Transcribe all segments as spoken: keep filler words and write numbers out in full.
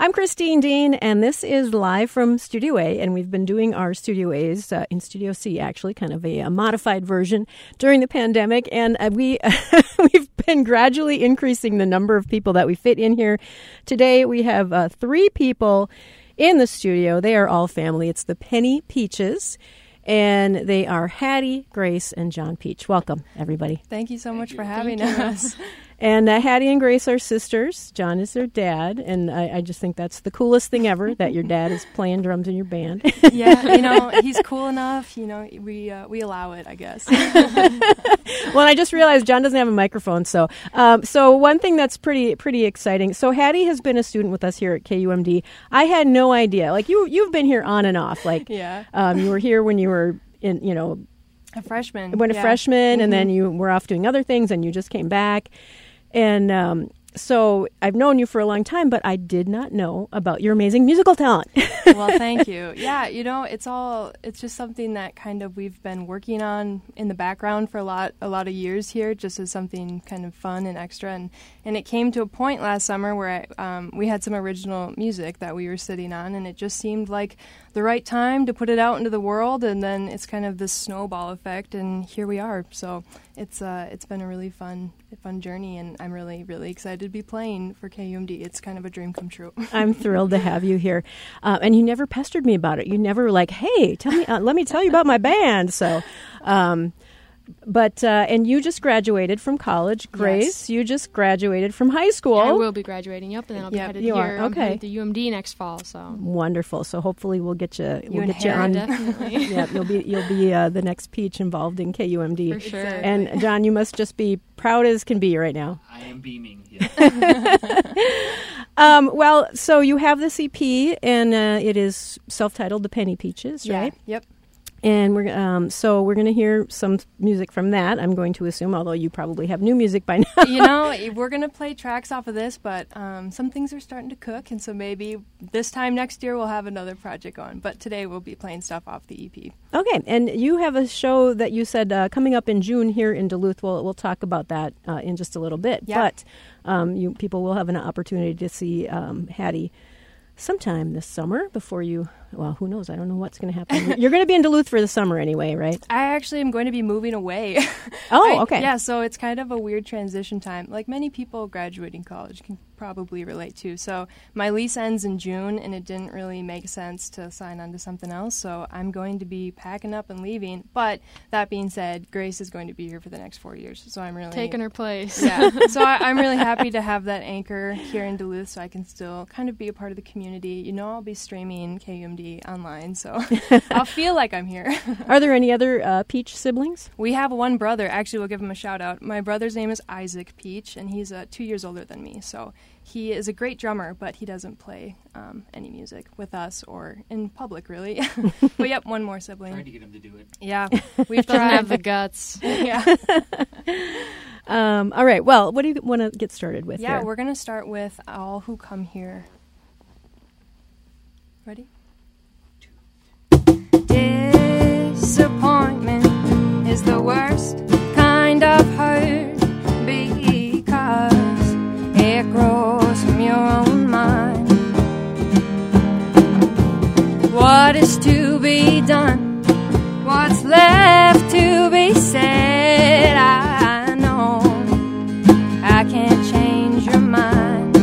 I'm Christine Dean, and this is live from Studio A, and we've been doing our Studio A's uh, in Studio C, actually, kind of a, a modified version during the pandemic, and uh, we, we've been gradually increasing the number of people that we fit in here. Today, we have uh, three people in the studio. They are all family. It's the Penny Peaches, and they are Hattie, Grace, and John Peach. Welcome, everybody. Thank you so Thank much you. for having Thank us. And uh, Hattie and Grace are sisters. John is their dad, and I, I just think that's the coolest thing ever, that your dad is playing drums in your band. Yeah, you know, he's cool enough. You know, we uh, we allow it, I guess. Well, I just realized John doesn't have a microphone, so um, so one thing that's pretty pretty exciting. So Hattie has been a student with us here at K U M D. I had no idea. Like you, you've been here on and off. Like Yeah. um, you were here when you were in, you know, A freshman. when a yeah. freshman, Mhm. and then you were off doing other things, and you just came back. And um, so I've known you for a long time, but I did not know about your amazing musical talent. Well, thank you. Yeah, you know, it's all it's just something that kind of we've been working on in the background for a lot a lot of years here, just as something kind of fun and extra. And, and it came to a point last summer where I, um, we had some original music that we were sitting on, and it just seemed like the right time to put it out into the world. And then it's kind of this snowball effect, and here we are. So it's uh, it's been a really fun fun journey, and I'm really really excited to be playing for K U M D. It's kind of a dream come true. I'm thrilled to have you here. Uh, and you never pestered me about it. You never were like, hey, tell me, uh, let me tell you about my band. So, um, but, uh, and you just graduated from college. Grace, Yes. you just graduated from high school. I will be graduating, yep, and then I'll be Yep, headed you here. are, I'm okay. headed to U M D next fall, so. Wonderful. So hopefully we'll get you, we'll and get you Hera, on. Definitely. Yeah, you'll be, you'll be uh, the next Peach involved in K U M D. For sure. Exactly. And John, you must just be proud as can be right now. I am beaming. Yeah. Um, well, so you have this E P, and uh, it is self-titled "The Penny Peaches," Yeah, right? Yep. And we're um, so we're going to hear some music from that. I'm going to assume, although you probably have new music by now. You know, we're going to play tracks off of this, but um, some things are starting to cook, and so maybe this time next year we'll have another project going. But today we'll be playing stuff off the E P. Okay, and you have a show that you said uh, coming up in June here in Duluth. We'll we'll talk about that uh, in just a little bit. Yeah. But um, you people will have an opportunity to see um, Hattie sometime this summer before you. Well, who knows? I don't know what's going to happen. You're going to be in Duluth for the summer anyway, right? I actually am going to be moving away. Oh, I- okay. Yeah, so it's kind of a weird transition time. Like many people graduating college can probably relate to. So my lease ends in June, and it didn't really make sense to sign on to something else. So I'm going to be packing up and leaving. But that being said, Grace is going to be here for the next four years. So I'm really Taking her place. Yeah, so I, I'm really happy to have that anchor here in Duluth, so I can still kind of be a part of the community. You know, I'll be streaming K U M D online, so I'll feel like I'm here. Are there any other uh, Peach siblings? We have one brother. Actually, we'll give him a shout out. My brother's name is Isaac Peach, and he's uh, two years older than me. So he is a great drummer, but he doesn't play um, any music with us or in public, really. But yep, one more sibling. Tried to get him to do it. Yeah, we've Doesn't have tried. the guts. Yeah, Um, all right. Well, what do you want to get started with? yeah. here? We're gonna start with "All Who Come Here." Ready? Disappointment is the worst kind of hurt because it grows from your own mind. What is to be done? What's left to be said? I know I can't change your mind.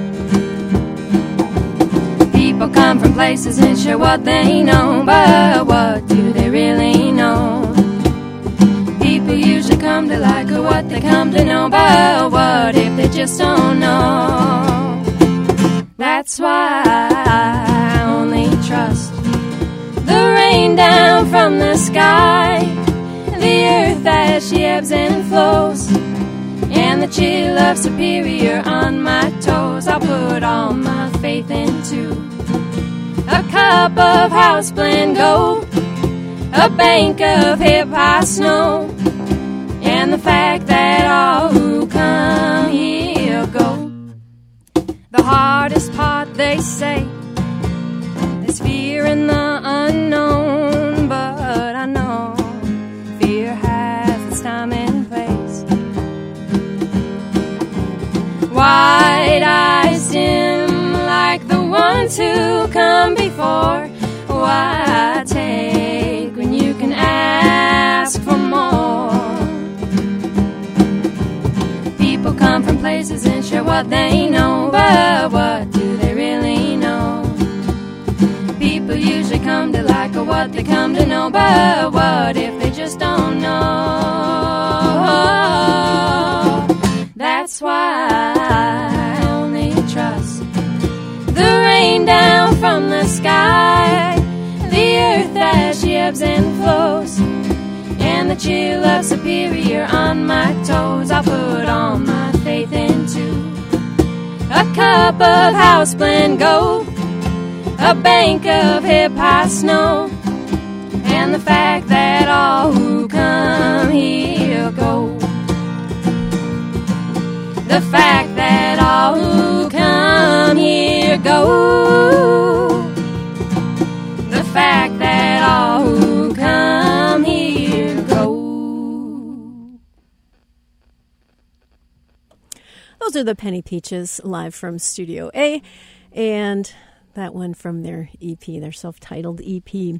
People come from places and share what they know, but what do they really know? People usually come to like what they come to know, but what if they just don't know? That's why I only trust the rain down from the sky, the earth as she ebbs and flows, and the chill of Superior on my toes. I'll put all my faith into a cup of house blend gold, a bank of hip-hop snow, and the fact that all who come here go. The hardest part, they say, is fear in the unknown, but I know fear has its time and place. Wide eyes dim like the places and share what they know, but what do they really know? People usually come to like what they come to know, but what if they just don't know? That's why I only trust the rain down from the sky, the earth as she ebbs and flows, and the chill of Superior on my toes. I'll put all my faith into a cup of house blend gold, a bank of hip-hop snow, and the fact that all who come here go. The fact that all who come here go. The fact that all who come here go. Those are the Penny Peaches live from Studio A, and that one from their E P, their self-titled E P.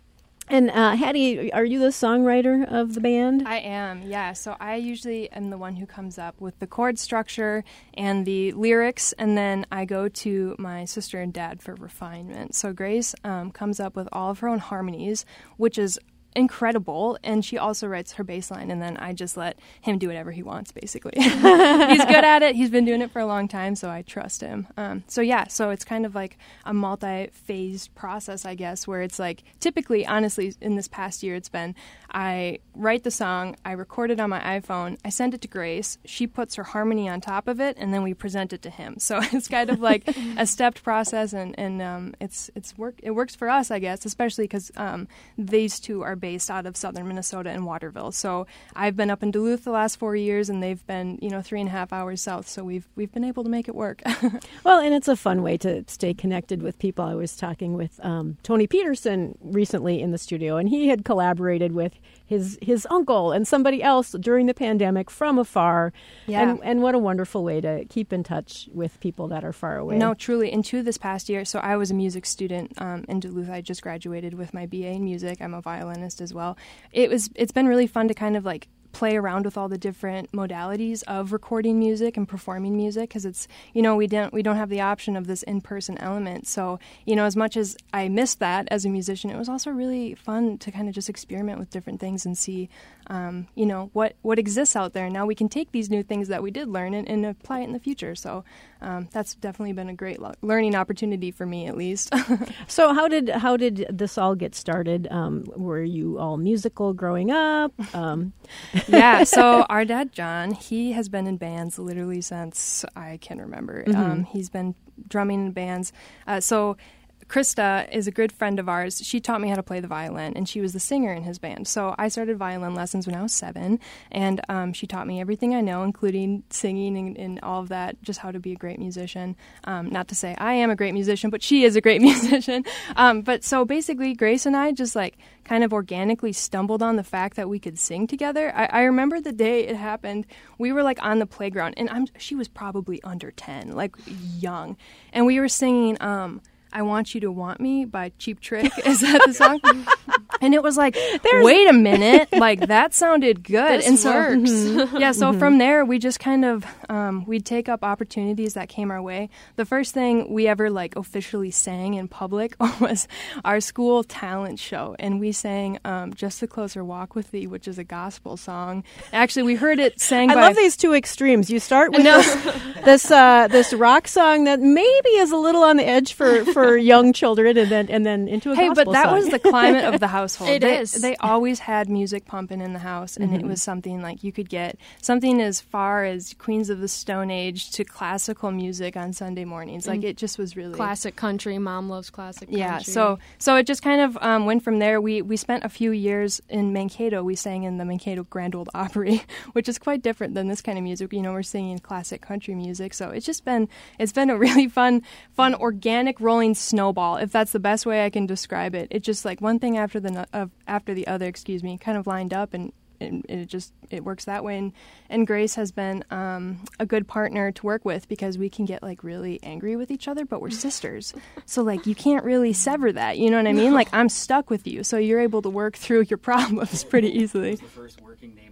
And uh, Hattie, are you the songwriter of the band? I am, yeah. So I usually am the one who comes up with the chord structure and the lyrics, and then I go to my sister and dad for refinement. So Grace um, comes up with all of her own harmonies, which is incredible, and she also writes her bass line, and then I just let him do whatever he wants, basically. He's good at it. He's been doing it for a long time, so I trust him. Um, so yeah, so it's kind of like a multi-phased process, I guess, where it's like, typically, honestly, in this past year, it's been, I write the song, I record it on my iPhone, I send it to Grace, she puts her harmony on top of it, and then we present it to him. So it's kind of like a stepped process, and, and um, it's it's work. It works for us, I guess, especially because um, these two are based out of southern Minnesota and Waterville. So I've been up in Duluth the last four years, and they've been, you know, three and a half hours south. So we've we've been able to make it work. Well, and it's a fun way to stay connected with people. I was talking with um, Tony Peterson recently in the studio, and he had collaborated with his his uncle and somebody else during the pandemic from afar. Yeah. And, and what a wonderful way to keep in touch with people that are far away. No, truly. And two this past year, so I was a music student um, in Duluth. I just graduated with my B A in music. I'm a violinist as well. It was, it's been really fun to kind of like play around with all the different modalities of recording music and performing music, because it's, you know, we don't we don't have the option of this in-person element. So, you know, as much as I missed that as a musician, it was also really fun to kind of just experiment with different things and see, um, you know, what, what exists out there. Now we can take these new things that we did learn and, and apply it in the future. So um, that's definitely been a great lo- learning opportunity for me, at least. So how did how did this all get started? Um, were you all musical growing up? Um, Yeah, so our dad, John, he has been in bands literally since I can remember. Mm-hmm. Um, he's been drumming in bands. Uh, so Krista is a good friend of ours. She taught me how to play the violin, and she was the singer in his band. So I started violin lessons when I was seven, and um, she taught me everything I know, including singing and, and all of that, just how to be a great musician. Um, not to say I am a great musician, but she is a great musician. Um, but so basically, Grace and I just like kind of organically stumbled on the fact that we could sing together. I, I remember the day it happened. We were like on the playground, and I'm, she was probably under ten, like young, and we were singing Um, I Want You to Want Me by Cheap Trick. Is that the song? And it was like, There's... wait a minute, like that sounded good. This and so, works. Mm-hmm. Yeah, so mm-hmm. from there, we just kind of, um, we'd take up opportunities that came our way. The first thing we ever like officially sang in public was our school talent show. And we sang um, Just a Closer Walk with Thee, which is a gospel song. Actually, we heard it sang I by... I love these two extremes. You start with no. this this, uh, this rock song that maybe is a little on the edge for, for young children, and then and then into a hey, gospel but that song. was the climate of the household. It they, is. They always had music pumping in the house, and mm-hmm. it was something like you could get something as far as Queens of the Stone Age to classical music on Sunday mornings. Like it just was really classic country. Mom loves classic country. Yeah, so so it just kind of um, went from there. We we spent a few years in Mankato. We sang in the Mankato Grand Ole Opry, which is quite different than this kind of music. You know, we're singing classic country music. So it's just been it's been a really fun fun organic rolling snowball, if that's the best way I can describe it. It just like one thing after the no- uh, after the other, excuse me, kind of lined up, and, and it just it works that way. And, and Grace has been um, a good partner to work with, because we can get like really angry with each other, but we're sisters, so like you can't really sever that. You know what I mean? Like I'm stuck with you, so you're able to work through your problems pretty easily. What was the first working name of the band?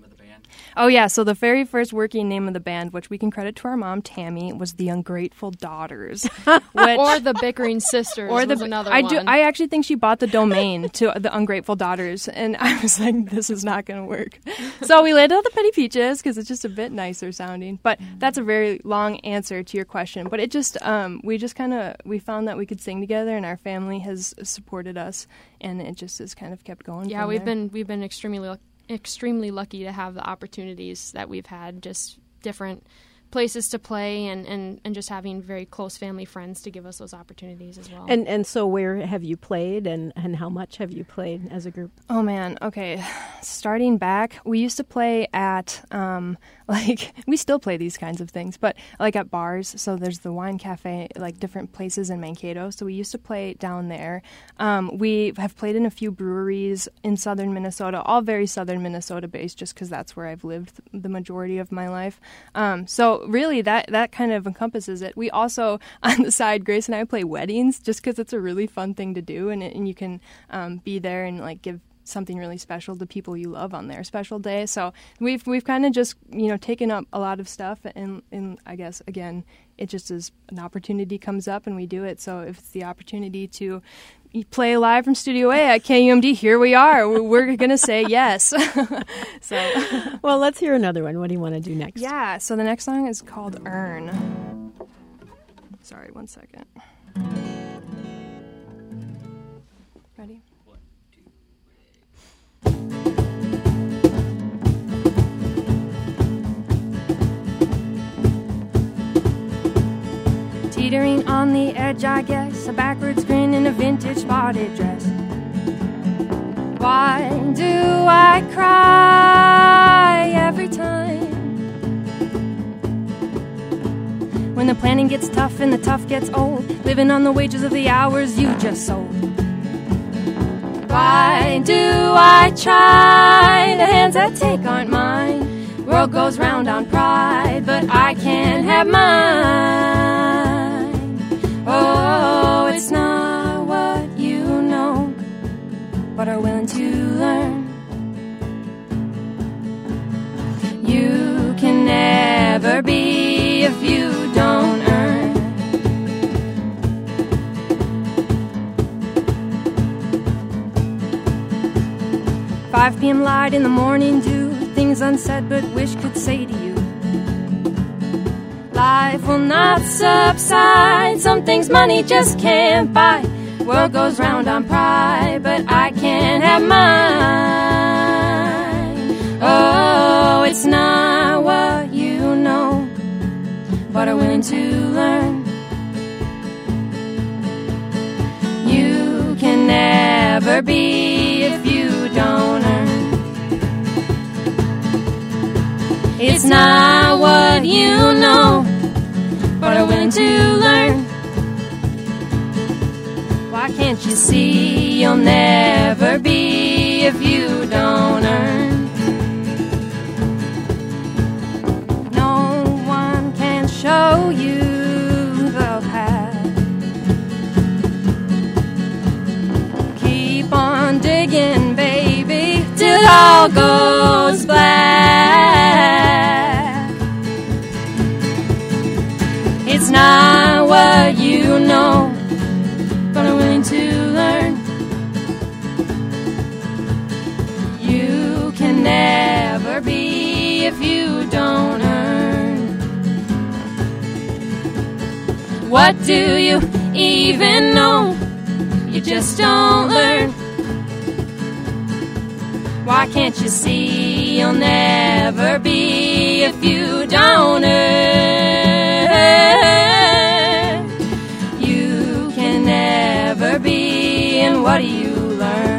Oh, yeah. So the very first working name of the band, which we can credit to our mom, Tammy, was the Ungrateful Daughters. Which, or the Bickering Sisters or the, was another I one. do. I actually think she bought the domain to the Ungrateful Daughters, and I was like, this is not going to work. So we landed on the Penny Peaches because it's just a bit nicer sounding. But that's a very long answer to your question. But it just, um, we just kind of, we found that we could sing together, and our family has supported us, and it just has kind of kept going. Yeah, from we've there. been we've been extremely lucky. extremely lucky to have the opportunities that we've had, just different places to play and, and, and just having very close family friends to give us those opportunities as well. And and so where have you played and, and how much have you played as a group? Oh, man. Okay. Starting back, we used to play at, um, like, we still play these kinds of things, but like at bars. So there's the Wine Cafe, like different places in Mankato. So we used to play down there. Um, we have played in a few breweries in southern Minnesota, all very southern Minnesota based, just because that's where I've lived the majority of my life. Um, so really that, that kind of encompasses it. We also, on the side, Grace and I play weddings just because it's a really fun thing to do, and, it, and you can um, be there and like give something really special to people you love on their special day. So we've we've kind of just, you know, taken up a lot of stuff, and, and I guess, again, it just is an opportunity comes up and we do it. So if it's the opportunity to play live from Studio A at K U M D, here we are. We're going to say yes. So, well, let's hear another one. What do you want to do next? Yeah, so the next song is called Earn. Sorry, one second. Ready? Teetering on the edge, I guess, a backwards grin in a vintage spotted dress. Why do I cry every time when the planning gets tough and the tough gets old, living on the wages of the hours you just sold? Why do I try? The hands that take aren't mine. World goes round on pride, but I can't have mine. Oh, it's not what you know, but are willing to learn. You can never be if you don't earn. five p.m. light in the morning dew, things unsaid but wish could say to you. Life will not subside, some things money just can't buy. World goes round on pride, but I can't have mine. Oh, it's not what you know, but are willing to learn. You can never be if you don't earn. It's not what you know, but are willing to learn. Why can't you see you'll never be if you don't earn? No one can show you the path. Keep on digging, baby, till it all goes black. It's not what you know, but I'm willing to learn. You can never be if you don't earn. What do you even know? You just don't learn. Why can't you see you'll never be if you don't earn? You can never be, and what do you learn?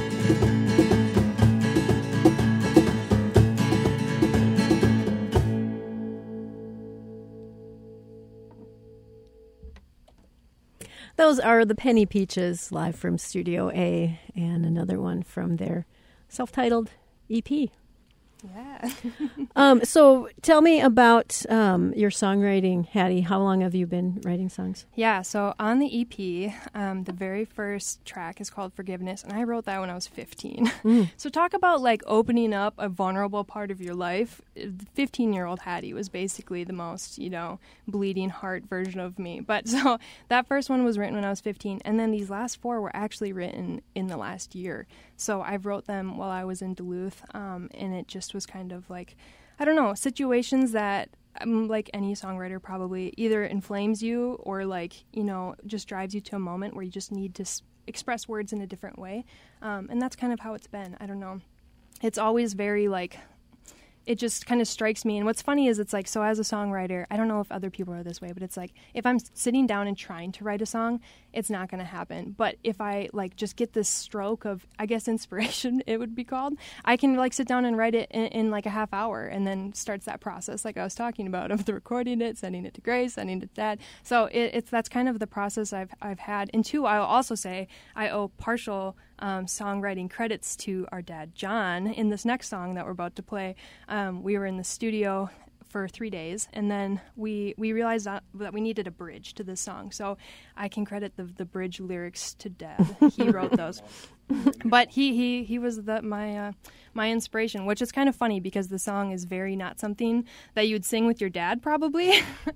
Those are the Penny Peaches live from Studio A, and another one from their self-titled E P. Yeah. Um, so tell me about um, your songwriting, Hattie. How long have you been writing songs? Yeah, so on the E P, um, the very first track is called Forgiveness, and I wrote that when I was fifteen. Mm. So talk about, like, opening up a vulnerable part of your life. fifteen-year-old Hattie was basically the most, you know, bleeding heart version of me. But so that first one was written when I was fifteen, and then these last four were actually written in the last year. So I wrote them while I was in Duluth, um, and it just was kind of like, I don't know, situations that, um, like any songwriter probably, either inflames you or, like, you know, just drives you to a moment where you just need to s- express words in a different way. Um, and that's kind of how it's been. I don't know. It's always very, like, it just kind of strikes me. And what's funny is it's like, so as a songwriter, I don't know if other people are this way, but it's like, if I'm sitting down and trying to write a song, it's not going to happen. But if I, like, just get this stroke of, I guess, inspiration, it would be called, I can, like, sit down and write it in, in like a half hour, and then starts that process, like I was talking about, of the recording it, sending it to Grace, sending it to Dad. So it, it's that's kind of the process I've I've had. And two, I'll also say I owe partial Um, songwriting credits to our dad, John, in this next song that we're about to play. Um, we were in the studio for three days, and then we we realized that, that we needed a bridge to this song. So I can credit the the bridge lyrics to Dad. He wrote those. But he he he was the, my uh, my inspiration, which is kind of funny because the song is very not something that you'd sing with your dad probably.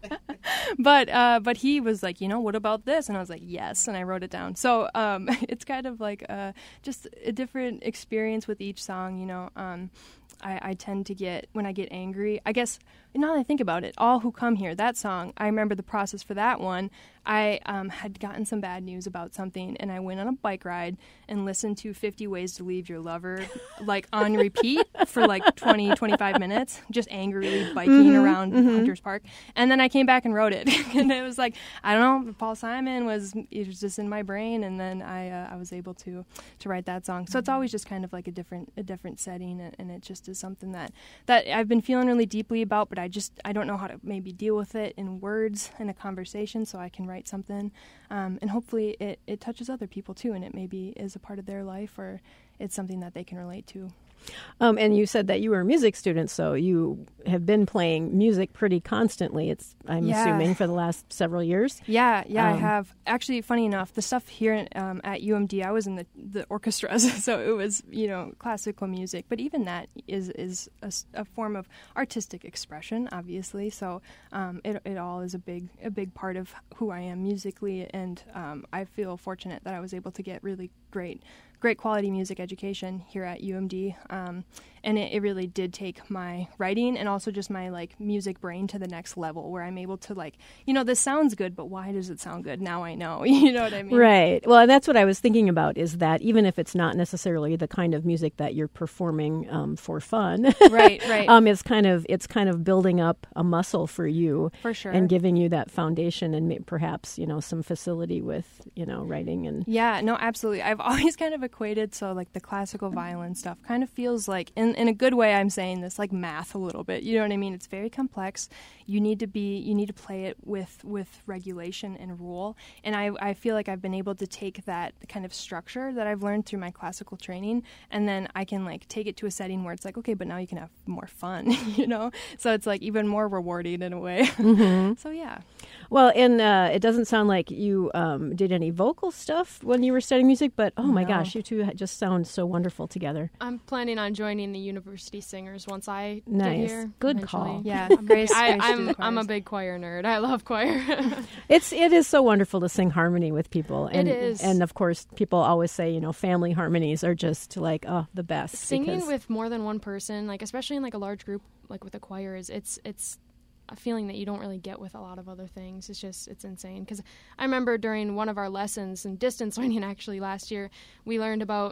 but uh, but he was like, you know, what about this? And I was like, yes, and I wrote it down. So um, it's kind of like uh, just a different experience with each song, you know. Um, I, I tend to get, when I get angry, I guess, now that I think about it, All Who Come Here, that song, I remember the process for that one. I um, had gotten some bad news about something, and I went on a bike ride and listened to fifty Ways to Leave Your Lover, like, on repeat for, like, twenty, twenty-five minutes, just angrily biking Mm-hmm, around mm-hmm. Hunter's Park. And then I came back and wrote it. And it was like, I don't know, Paul Simon was, it was just in my brain, and then I uh, I was able to to write that song. So it's always just kind of like a different a different setting, and, and it just is something that, that I've been feeling really deeply about, but I just, I don't know how to maybe deal with it in words, in a conversation, so I can write something. Um, and hopefully it, it touches other people too, and it maybe is a part of their life, or it's something that they can relate to. Um, and you said that you were a music student, so you have been playing music pretty constantly, it's I'm Yeah. assuming, for the last several years. Yeah, yeah, I Um, have. Actually, funny enough, the stuff here um, at U M D, I was in the, the orchestras, so it was, you know, classical music. But even that is is a, s- a form of artistic expression, obviously. So um, it it all is a big a big part of who I am musically, and um, I feel fortunate that I was able to get really great. great quality music education here at U M D, um, and it, it really did take my writing and also just my, like, music brain to the next level, where I'm able to, like, you know, this sounds good, but why does it sound good? Now I know. You know what I mean? Right. Well, and that's what I was thinking about, is that even if it's not necessarily the kind of music that you're performing um, for fun, Right, right. um, it's kind of it's kind of building up a muscle for you, For sure. and giving you that foundation, and may- perhaps, you know, some facility with, you know, writing and Yeah, no, absolutely. I've always kind of equated, so, like, the classical violin stuff kind of feels like, in, in a good way I'm saying this, like math a little bit. You know what I mean? It's very complex. You need to be, you need to play it with, with regulation and rule. And I, I feel like I've been able to take that kind of structure that I've learned through my classical training, and then I can, like, take it to a setting where it's like, okay, but now you can have more fun, you know? So it's, like, even more rewarding in a way. Mm-hmm. So, yeah. Well, and uh, it doesn't sound like you um, did any vocal stuff when you were studying music, but oh my No. gosh, you two ha- just sound so wonderful together. I'm planning on joining the University Singers once I Nice. get here. Good eventually. call. Yeah, I'm, Grace, I, Grace should do I'm, the I'm a choirs. big choir nerd. I love choir. It's it is so wonderful to sing harmony with people, and It is. and of course, people always say, you know, family harmonies are just like oh the best. Singing because- with more than one person, like especially in like a large group, like with a choir, is it's it's a feeling that you don't really get with a lot of other things. It's just it's insane. Because I remember during one of our lessons in distance learning, actually last year, we learned about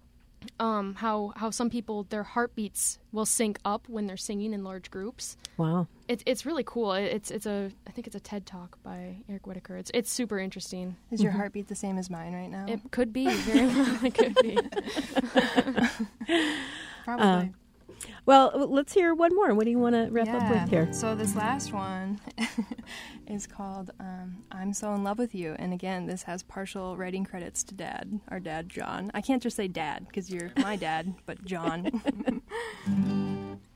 um, how how some people, their heartbeats will sync up when they're singing in large groups. wow. It's it's really cool. It's it's a I think it's a TED Talk by Eric Whitaker. It's it's super interesting. Is your heartbeat the same as mine right now? It could be very well. It could be. Probably. Well, let's hear one more. What do you want to wrap up with here? So this last one is called um, I'm So In Love With You. And again, this has partial writing credits to Dad, our dad, John. I can't just say Dad because you're my dad, but John.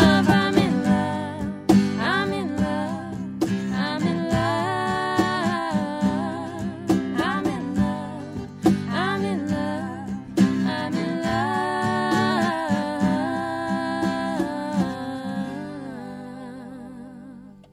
love, I'm in love, I'm in love, I'm in love, I'm in love, I'm in love, I'm in love.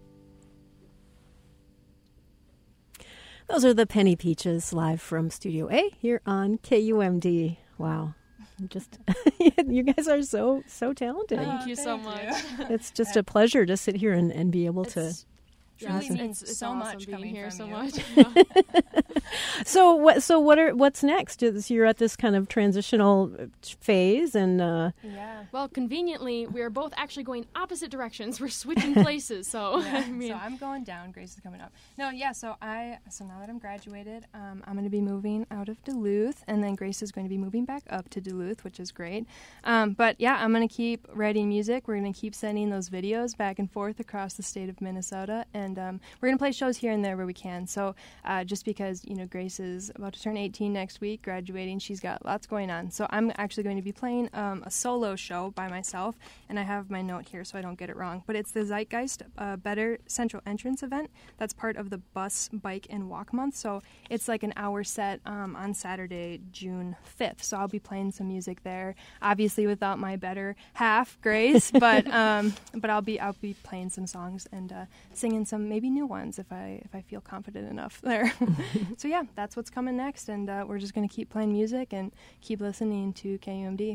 Those are the Penny Peaches live from Studio A here on K U M D. Wow. Just you guys are so so talented. Thank you so thank much. you. It's just a pleasure to sit here and, and be able to. It's- Truly yes, means it's, it's so awesome much being coming here from so you. much. Yeah. So what? So what are what's next? Is you're at this kind of transitional phase, and uh, Yeah. Well, conveniently, we are both actually going opposite directions. We're switching places, so Yeah, I mean, so I'm going down. Grace is coming up. No, yeah. So I, so now that I'm graduated, um, I'm going to be moving out of Duluth, and then Grace is going to be moving back up to Duluth, which is great. Um, but yeah, I'm going to keep writing music. We're going to keep sending those videos back and forth across the state of Minnesota, and and um, we're going to play shows here and there where we can. So uh, just because, you know, Grace is about to turn eighteen next week, graduating, she's got lots going on. So I'm actually going to be playing um, a solo show by myself, and I have my note here so I don't get it wrong. But it's the Zeitgeist uh, Better Central Entrance event. That's part of the Bus, Bike, and Walk Month. So it's like an hour set um, on Saturday, June fifth. So I'll be playing some music there, obviously without my better half, Grace, but um, but I'll be I'll be playing some songs and uh, singing some maybe new ones if I if I feel confident enough there. So yeah, that's what's coming next, and uh, we're just going to keep playing music and keep listening to K U M D.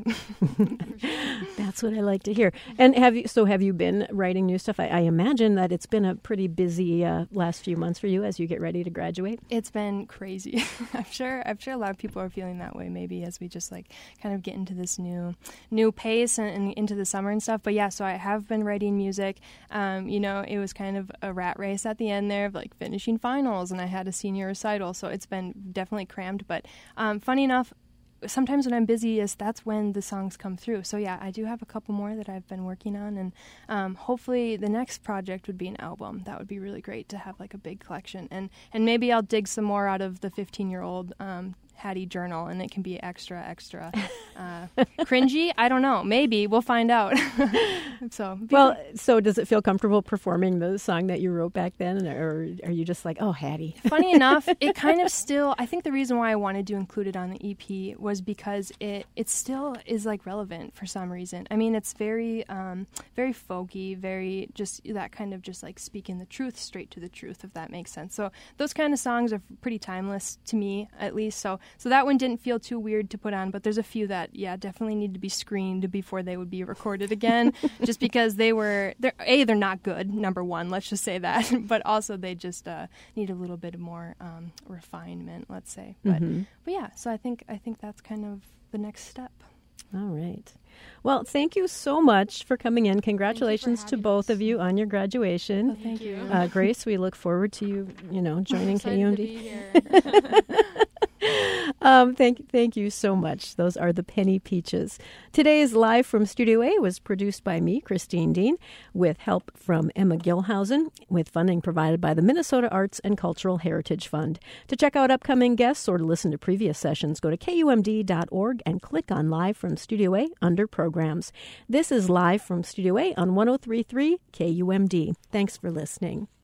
That's what I like to hear. And have you? So have you been writing new stuff? I, I imagine that it's been a pretty busy uh, last few months for you as you get ready to graduate. It's been crazy. I'm sure. I'm sure a lot of people are feeling that way. Maybe as we just like kind of get into this new, new pace and, and into the summer and stuff. But yeah, so I have been writing music. Um, you know, it was kind of a rat race at the end there of like finishing finals, and I had a senior recital, so it's been definitely crammed. But um, funny enough, sometimes when I'm busiest, that's when the songs come through. So yeah, I do have a couple more that I've been working on, and um, hopefully the next project would be an album. That would be really great to have like a big collection, and and maybe I'll dig some more out of the fifteen-year-old um, Hattie journal, and it can be extra, extra uh, cringy. I don't know. Maybe we'll find out. so well, so does it feel comfortable performing the song that you wrote back then, or are you just like, oh, Hattie? Funny enough, it kind of still. I think the reason why I wanted to include it on the E P was because it it still is like relevant for some reason. I mean, it's very um, very folky, very just that kind of just like speaking the truth straight to the truth, if that makes sense. So those kind of songs are pretty timeless to me, at least. So. So that one didn't feel too weird to put on, but there's a few that, yeah, definitely need to be screened before they would be recorded again, just because they were, they're, A, they're not good, number one, let's just say that, but also they just uh, need a little bit more um, refinement, let's say. But, mm-hmm. but yeah, so I think I think that's kind of the next step. All right. Well, thank you so much for coming in. Congratulations to both us. of you on your graduation. Well, thank you. Uh, Grace, we look forward to you, you know, joining K U M D. Um, thank, thank you so much. Those are the Penny Peaches. Today's Live from Studio A was produced by me, Christine Dean, with help from Emma Gilhausen, with funding provided by the Minnesota Arts and Cultural Heritage Fund. To check out upcoming guests or to listen to previous sessions, go to K U M D dot org and click on Live from Studio A under Programs. This is Live from Studio A on one oh three point three K U M D. Thanks for listening.